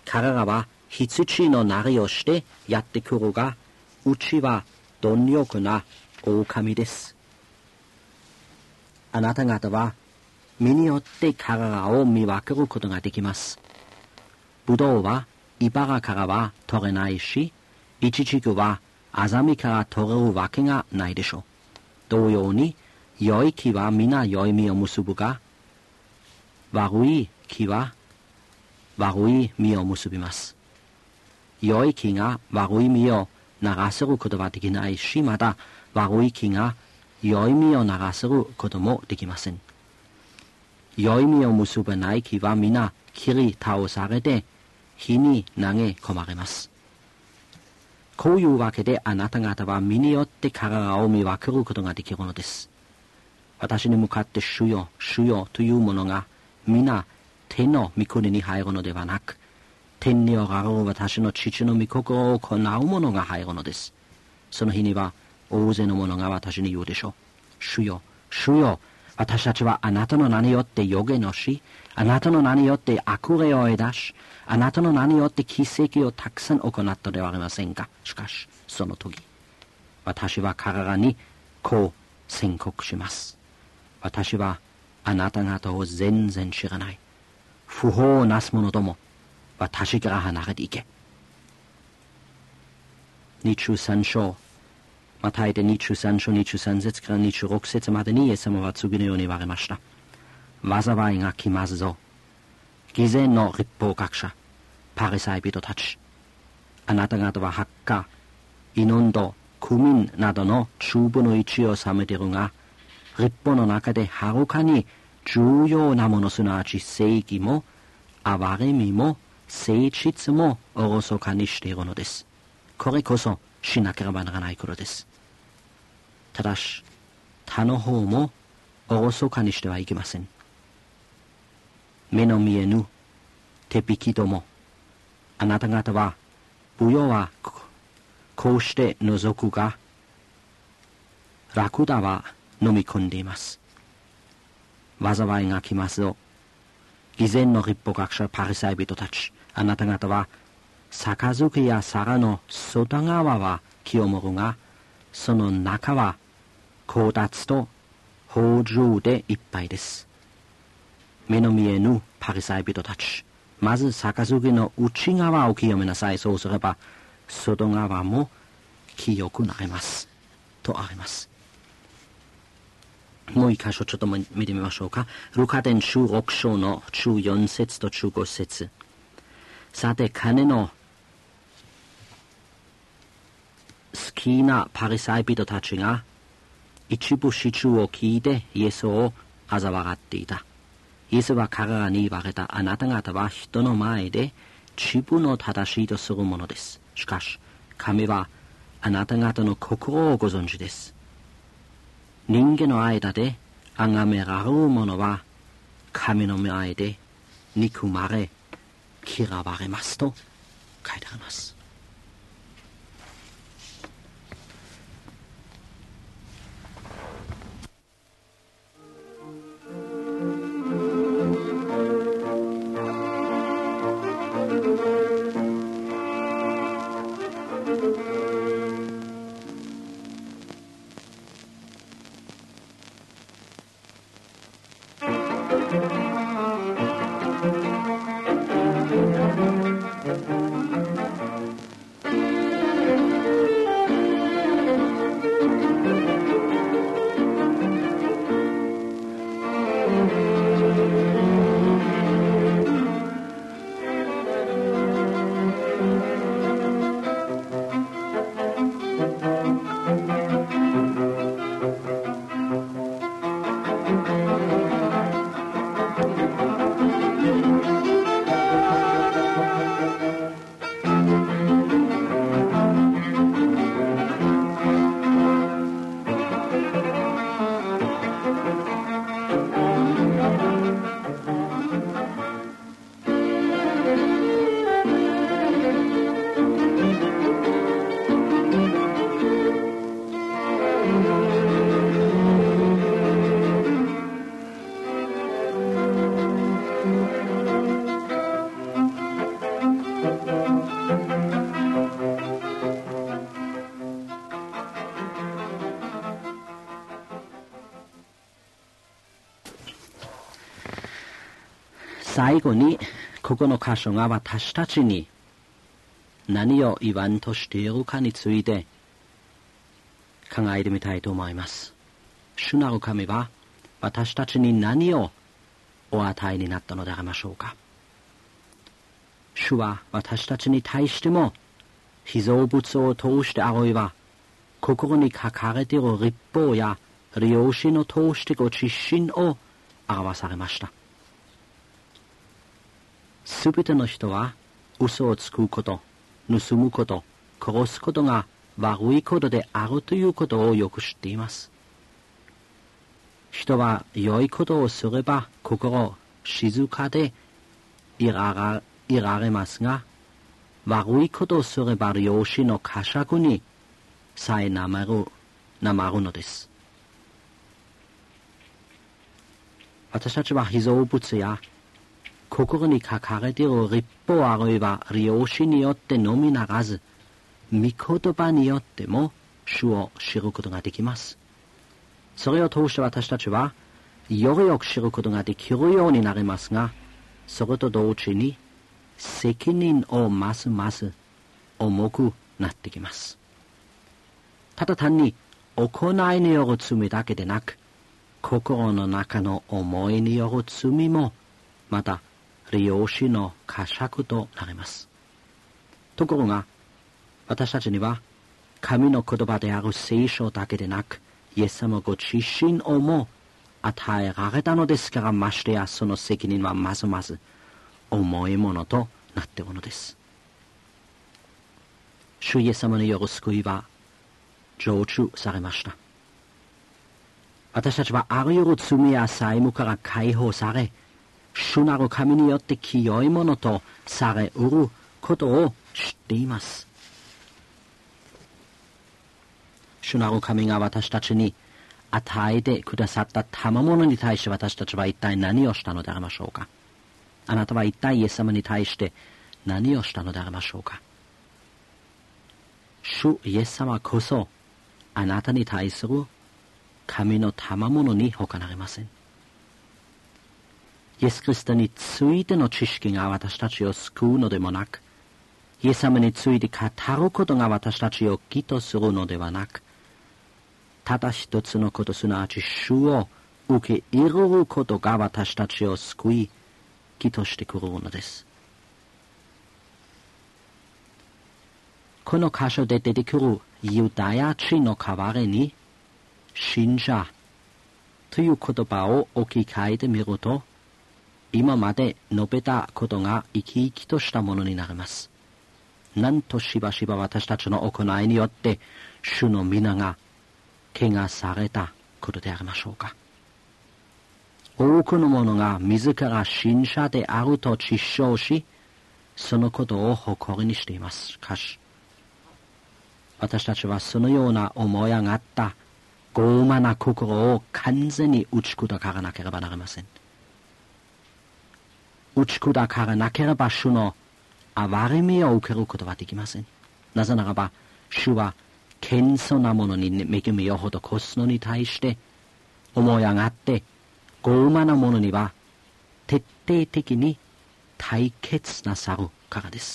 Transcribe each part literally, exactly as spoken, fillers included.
彼らは羊のなりをしてやってくるが、うちは貪欲な狼です。あなた方は身によって彼らを見分けることができます。ぶどうは茨からは取れないし、イチジクはアザミから取れるわけがないでしょう。同様に、良い木は皆良い実を結ぶが、悪い木は悪い実を結びます。良い木が悪い実を流せることはできないし、また悪い木が良い実を流せることもできません。良い実を結ばない木は皆切り倒されて火に投げ込まれます。こういうわけであなた方は身によって彼らを見分けることができるのです。私に向かって主よ、主よというものが皆天の御国に入るのではなく、天におられる私の父の御心を行う者が入るのです。その日には大勢の者が私に言うでしょう。主よ、主よ、私たちはあなたの名によって予言をし、あなたの名によって悪霊を出し、あなたの名によって奇跡をたくさん行ったではありませんか。しかし、その時、私は彼らにこう宣告します。私はあなた方を全然知らない。不法をなす者ども、私から離れていけ。にじゅうさん章、マタイでにじゅうさん章にじゅうさん節からにじゅうろく節までにイエス様は次のように言われました。災いが来ますぞ。偽善の律法学者、パリサイ人たち。あなた方はハッカ、イノンド、クミンなどの中部の位置を治めているが、律法の中ではるかに重要なもの、すなわち正義も、憐れみも、誠実もおろそかにしているのです。これこそしなければならないことです。ただし、他の方もおろそかにしてはいけません。目の見えぬ手引きども、あなた方は、不要はこうして覗くが、ラクダは飲み込んでいます。災いが来ますよ。偽善の律法学者パリサイ人たち、あなた方は、杯や皿の外側は清盛るが、その中は狡奪と放縦でいっぱいです。目の見えぬパリサイ人たち、まず杯の内側を清めなさい。そうすれば、外側も清くなります。とあります。もう一箇所ちょっと見てみましょうか。ルカ伝じゅうろく章のじゅうよん節とじゅうご節。さて、金の好きなパリサイ人たちが一部始終を聞いてイエスを嘲笑っていた。イエスは彼らに言われた。あなた方は人の前で自分の正しいとするものです。しかし、神はあなた方の心をご存知です。人間の間で崇められるものは神の前で憎まれ嫌われますと書いてあります。 最後にここの箇所が私たちに何を言わんとしているかについて考えてみたいと思います。主なる神は私たちに何をお与えになったのでありましょうか。主は私たちに対しても被造物を通してあるいは心に書かれている律法や良心を通してご自身を表されました。すべての人は嘘をつくこと、盗むこと、殺すことが悪いことであるということをよく知っています。人は良いことをすれば心静かでいらら、いられますが、悪いことをすれば良心の呵責にさえなまる、なまるのです。私たちは被造物や心に書かれている律法あるいは良心によってのみならず、御言葉によっても主を知ることができます。それを通して私たちはよりよく知ることができるようになりますが、それと同時に責任をますます重くなってきます。ただ単に行いによる罪だけでなく、心の中の思いによる罪もまた良心の呵責となります。ところが私たちには神の言葉である聖書だけでなく、イエス様ご自身をも与えられたのですから、ましてやその責任はますます重いものとなっているのです。主イエス様による救いは成就されました。私たちはあらゆる罪や債務から解放され、主なる神によって清いものとされうることを知っています。主なる神が私たちに与えてくださった賜物に対して私たちは一体何をしたのでありましょうか。あなたは一体イエス様に対して何をしたのでありましょうか。主イエス様こそあなたに対する神の賜物に他なりません。イエス・キリストについての知識が私たちを救うのでもなく、イエス様について語ることが私たちを義とするのではなく、ただ一つのこと、すなわち主を受け入れることが私たちを救い、義としてくるのです。この箇所で出てくるユダヤ人の代わりに、信者という言葉を置き換えてみると、今まで述べたことが生き生きとしたものになります。なんとしばしば私たちの行いによって主の皆が汚されたことでありましょうか。多くの者が自ら信者であると自称し、そのことを誇りにしています。しかし私たちはそのような思い上がった傲慢な心を完全に打ち砕かなければなりません。打ち砕かなければ主の憐れみを受けることはできません。なぜならば主は謙遜な者に恵みを施すのに対して思い上がって傲慢な者には徹底的に対決なさるからです。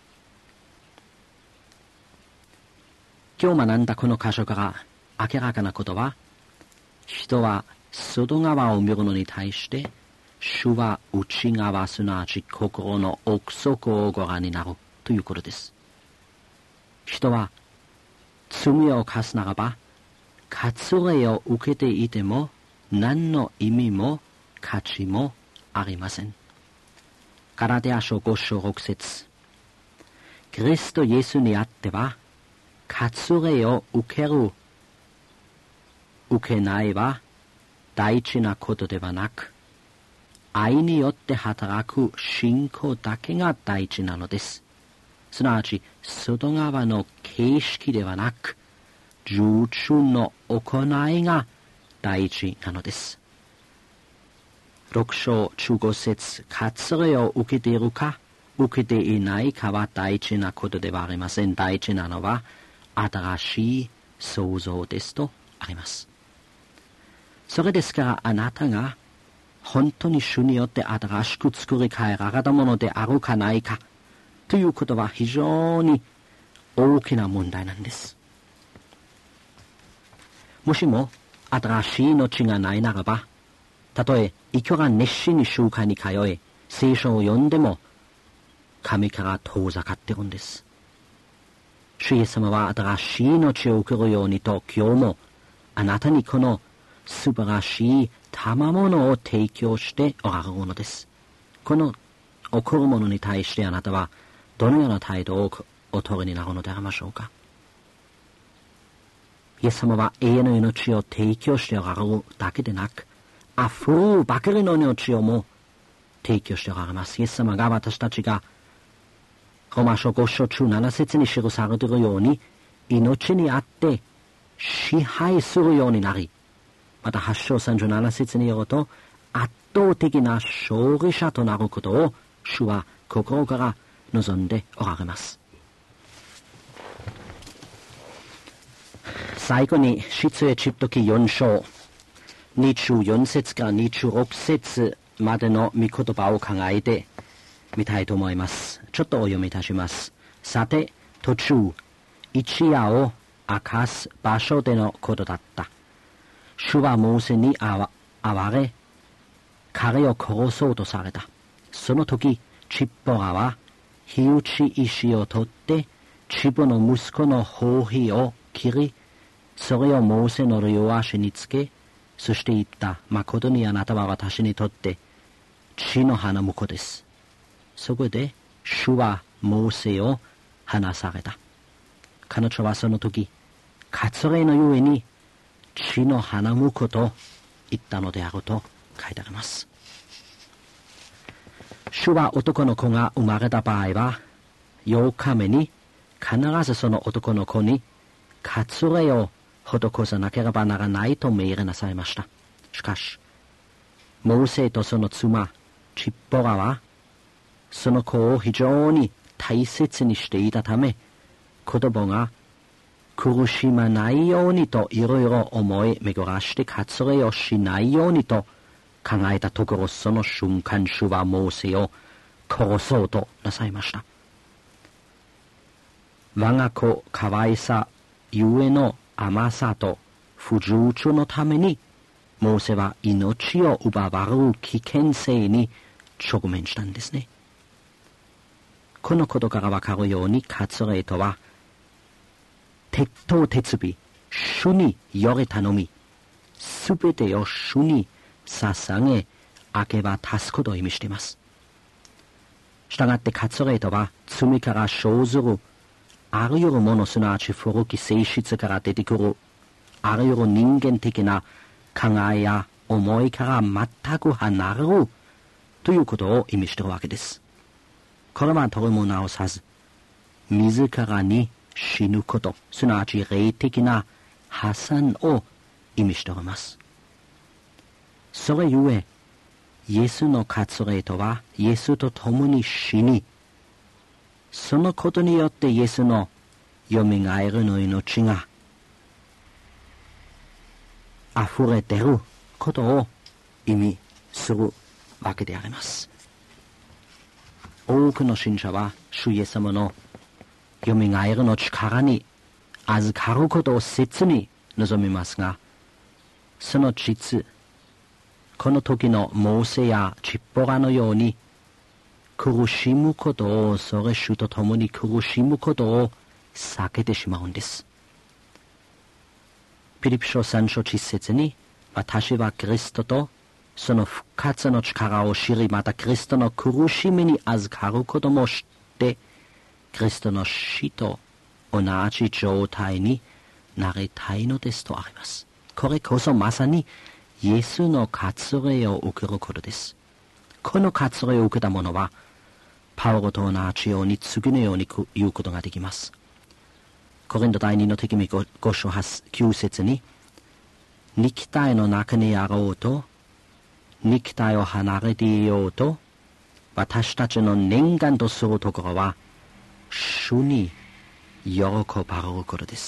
今日学んだこの箇所から明らかなことは、人は外側を見るのに対して主は内側、すなわち心の奥底をご覧になるということです。人は罪を犯すならば割礼を受けていても何の意味も価値もありません。ガラテヤ書ご章ろく節、キリストイエスにあっては割礼を受ける受けないは大事なことではなく、愛によって働く信仰だけが大事なのです。すなわち外側の形式ではなく、従順の行いが大事なのです。ろく章じゅうご節、割礼を受けているか受けていないかは大事なことではありません。大事なのは新しい創造ですとあります。それですからあなたが本当に主によって新しく作り変えられたものであるかないかということは非常に大きな問題なんです。もしも新しい命がないならば、たとえいくら熱心に集会に通い聖書を読んでも神から遠ざかっているんです。主イエス様は新しい命を受けるようにと今日もあなたにこの素晴らしい賜物を提供しておられるのです。この起こるものに対してあなたはどのような態度をお取りになるのでありましょうか。イエス様は永遠の命を提供しておられるだけでなく、溢れるばかりの命をも提供しておられます。イエス様が私たちがローマ書ご章中なな節に記されているように、命にあって支配するようになり、またはち章さんじゅうなな節によると、圧倒的な勝利者となることを主は心から望んでおられます。最後に出エジプト記よん章にじゅうよん節からにじゅうろく節までの御言葉を考えてみたいと思います。ちょっとお読みいたします。さて、途中一夜を明かす場所でのことだった。主はモーセにあわれ、彼を殺そうとされた。その時チッポラは火打ち石を取ってチブの息子の頬皮を切り、それをモーセの両足につけ、そして言った。誠にあなたは私にとって血の花婿です。そこで主はモーセを離された。彼女はその時割礼のゆえに血の花婿と言ったのであると書いてあります。主は男の子が生まれた場合はようかめに必ずその男の子に割礼を施さなければならないと命令なさいました。しかしモーセとその妻チッポラはその子を非常に大切にしていたため、子供が苦しまないようにといろいろ思い巡らして割礼をしないようにと考えたところ、その瞬間主はモーセを殺そうとなさいました。我が子かわいさゆえの甘さと不従順のためにモーセは命を奪われる危険性に直面したんですね。このことからわかるように割礼とは鉄頭鉄尾、主により頼み、すべてを主に捧げ、明け渡すことを意味しています。したがって割礼とは罪から生ずるあらゆるもの、すなわち古き性質から出てくるあらゆる人間的な考えや思いから全く離れるということを意味しているわけです。これは取りも直さず自らに死ぬこと、すなわち霊的な破産を意味しております。それゆえイエスの割礼とはイエスと共に死に、そのことによってイエスのよみがえるの命が溢れていることを意味するわけであります。多くの信者は主イエス様のよみがえるの力に預かることを切に望みますが、その実この時のモーセやチッポラのように苦しむことを、それ主と共に苦しむことを避けてしまうんです。ピリピ書さん章いち節に、私はキリストとその復活の力を知り、またキリストの苦しみに預かることも知って、キリストの死と同じ状態になりたいのですとあります。これこそまさにイエスの割礼を受けることです。この割礼を受けた者はパウロと同じように次のように言うことができます。コリント第二の手紙ご章きゅう節に、肉体の中にあろうと肉体を離れていようと、私たちの念願とするところは主に喜ばれることです。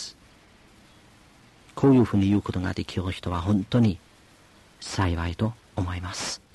こういうふうに言うことができる人は本当に幸いと思います。